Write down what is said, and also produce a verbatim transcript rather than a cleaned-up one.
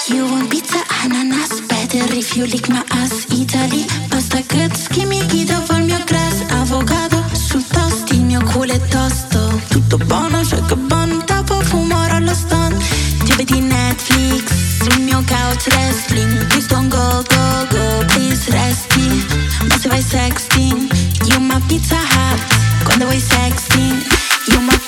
You want pizza, ananas, better if you lick my ass. Italy, pasta grits, chi mi guida vol mio grass. Avocado sul toast, il mio culo è tosto. Tutto buono, shake buono, dopo fumo allo stone. Ti vedi Netflix, sul mio couch wrestling. Please don't go, go, go, please resti. Ma se vai sexting, you my pizza hut. Quando vai sexting, you my